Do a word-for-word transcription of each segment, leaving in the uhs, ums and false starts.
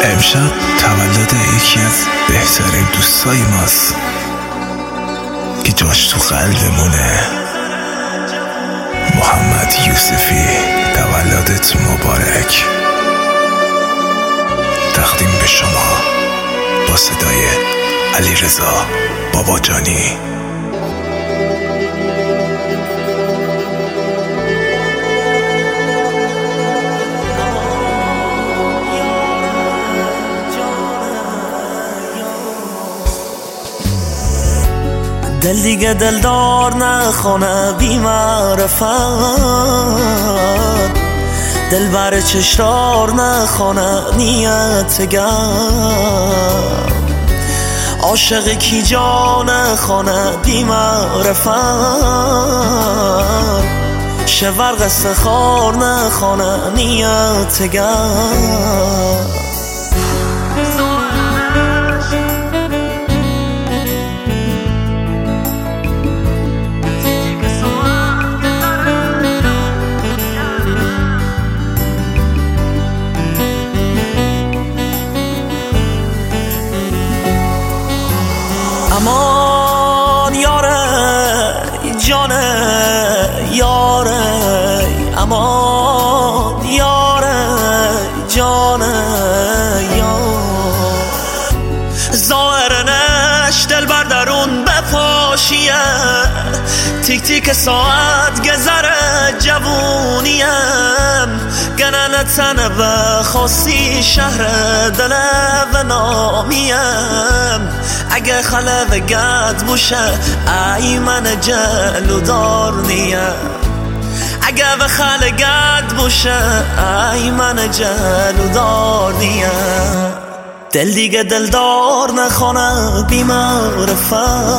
امشب تولد یکی از بهترین دوستای ماست که جاش تو قلبمونه. محمد یوسفی، تولدت مبارک. تقدیم به شما با صدای علیرضا باباجانی. دل دیگه دلدار نخونه بی معرفت، دل بر چشتار نخونه نیت گرم، عاشق کی جا نخونه بی معرفت، شور قصه خار نخونه نیت گرم. امان یاره جانه یاره، امان یاره جانه یار، ظاهرنش دل بر درون بپاشیه، تیک تیک ساعت گذره جوونیم، گنن تنه و خاصی شهر دل و نامیم، اگه خله و گد بوشه ای من جلو دار نیم، اگه به خله گد بوشه ای من جلو دار نیم. دل دیگه دلدار نخونه بی معرفت،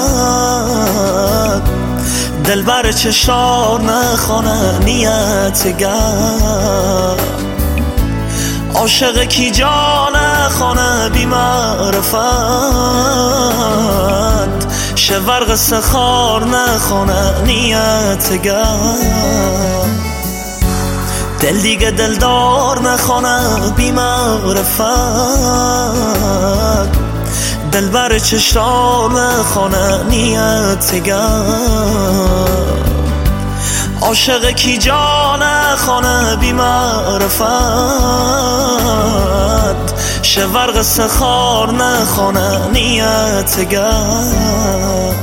دل بر چشار نخونه نیت گرم، عاشق کی جا نخونه بی معرفت، شور قصه خار نخونه نیت گرم. دل دیگه دلدار نخونه بی معرفت، دل بر چشتار نخونه نیت گرم، عاشق کی جا نخونه بی معرفت، شور قصه خار نخونه نیت گرم.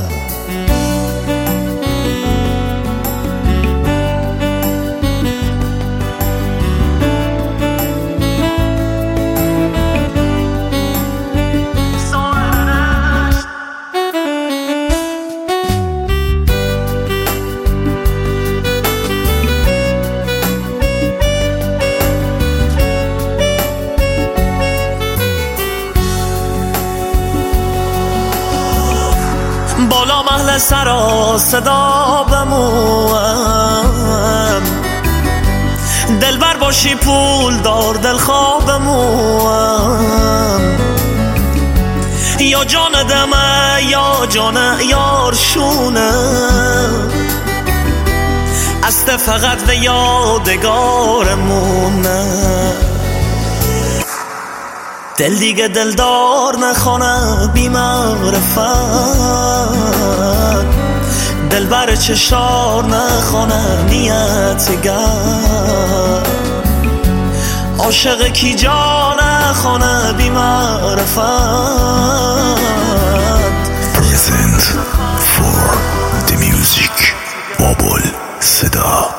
بالا محل سرا صدا بموام، دل بر باشی پول دار دل خوابموام، یا جان دمه یا جان یارشونه، است فقط و یادگارمونه. دل دیگه دلدار نخونه بی معرفت، دل بر چشار نخونه نیت گرم، عاشق کی جا نخونه بی معرفت. Present for the music بابل صدا.